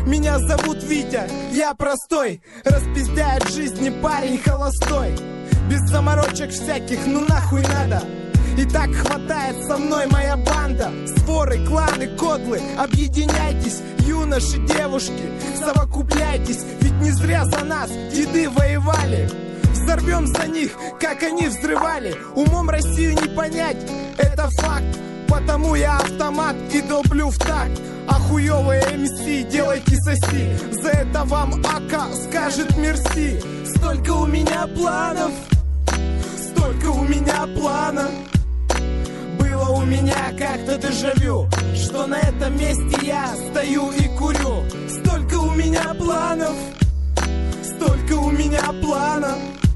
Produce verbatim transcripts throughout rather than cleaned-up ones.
Меня зовут Витя, я простой, распиздяет жизни парень холостой. Без заморочек всяких, ну нахуй надо. И так хватает со мной моя банда. Своры, кланы, кодлы, объединяйтесь. Юноши, девушки, совокупляйтесь. Ведь не зря за нас деды воевали. Взорвем за них, как они взрывали. Умом Россию не понять, это факт. Потому я автомат и долблю в такт. А хуёвые эм си делайте соси. За это вам АК скажет мерси. Столько у меня планов, столько у меня планов. Было у меня как-то дежавю, что на этом месте я стою и курю. Столько у меня планов, столько у меня планов.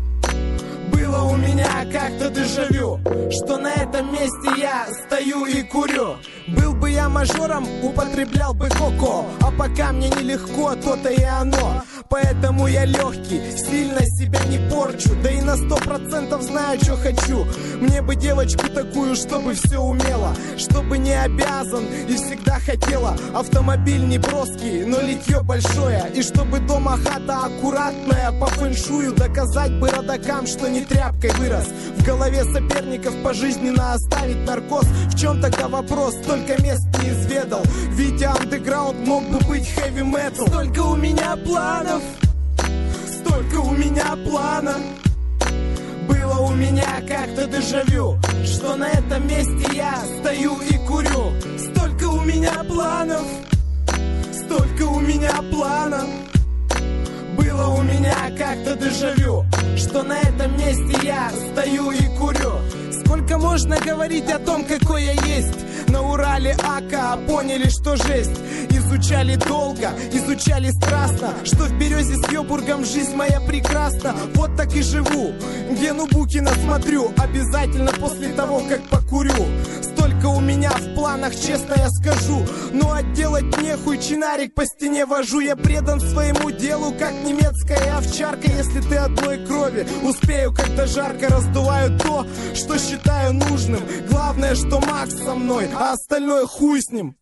Было у меня как-то дежавю, что на этом месте я стою и курю. Был бы я мажором, употреблял бы коко. А пока мне нелегко, то-то и оно. Поэтому я легкий, сильно себя не порчу. Да и на сто процентов знаю, что хочу. Мне бы девочку такую, чтобы все умела, чтобы не обязан и всегда хотела. Автомобиль не броский, но литье большое. И чтобы дома хата аккуратная, по фэншую. Доказать бы родакам, что не тряпкой вырос. В голове соперников пожизненно оставить наркоз. В чем тогда вопрос? Только мест не изведал. Витя андеграунд мог бы быть хэви метал. Столько у меня планов, столько у меня планов. Было у меня как-то дежавю, что на этом месте я стою и курю. Столько у меня планов, столько у меня планов. Было у меня как-то дежавю, что на этом месте я стою и курю. Сколько можно говорить о том, какой я есть? На Урале АК поняли, что жесть. Изучали долго, изучали страстно, что в Березе с Йобургом жизнь моя прекрасна. Вот так и живу, Гену Букина смотрю. Обязательно после того, как покурю. Столько у меня в планах, честно я скажу. Ну а делать нехуй, чинарик по стене вожу. Я предан своему делу, как немецкая овчарка. Если ты одной крови, успею, когда жарко. Раздуваю то, что считаю нужным. Главное, что Макс со мной, а остальное хуй с ним.